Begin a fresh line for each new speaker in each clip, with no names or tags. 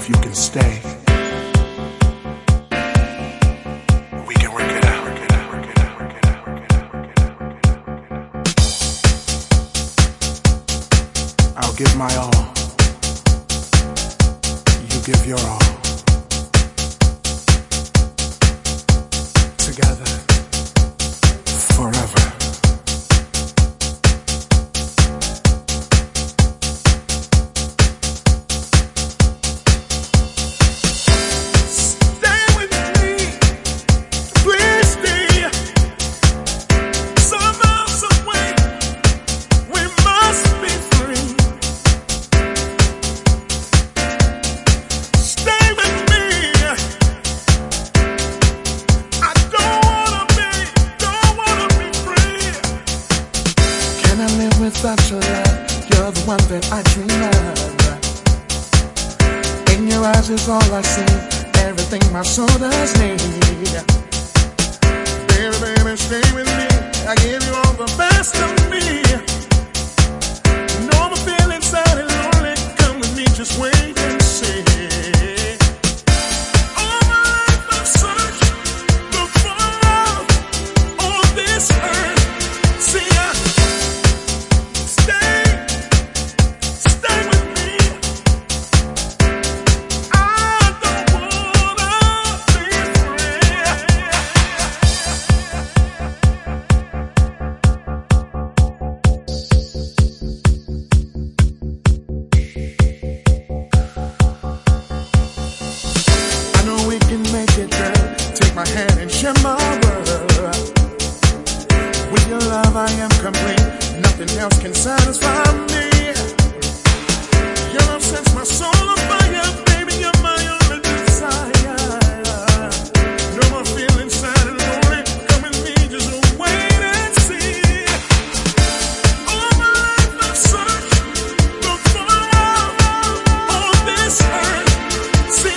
you can stay, we can work it out. I'll give my all. You give your all. Together, forever.
Without your love, you're the one that I dream of. In your eyes is all I see, everything my soul does need. Baby, baby, stay with me, I give you all the best of me. No more feeling sad and lonely, come with me, just wait and see. All my life I've searched, looked for love on this earth. See, take my hand and share my world. With your love I am complete, nothing else can satisfy me. Your love sets my soul on fire, baby, you're my only desire. No more feeling sad and lonely, come with me, just wait and see. All my life I've searched, looked for love on this earth. See,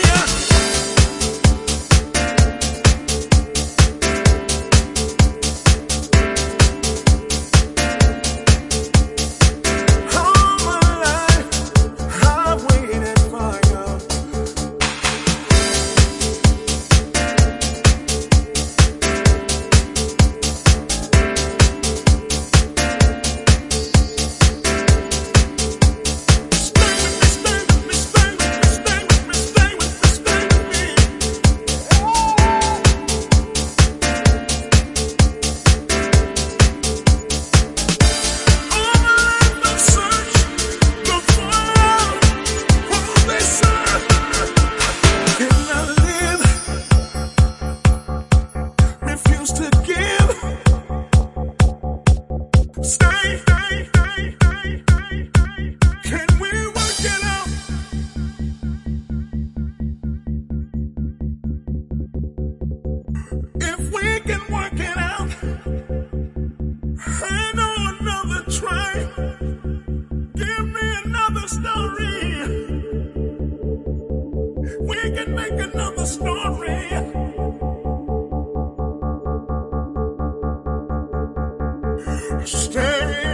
we can make another story. Stay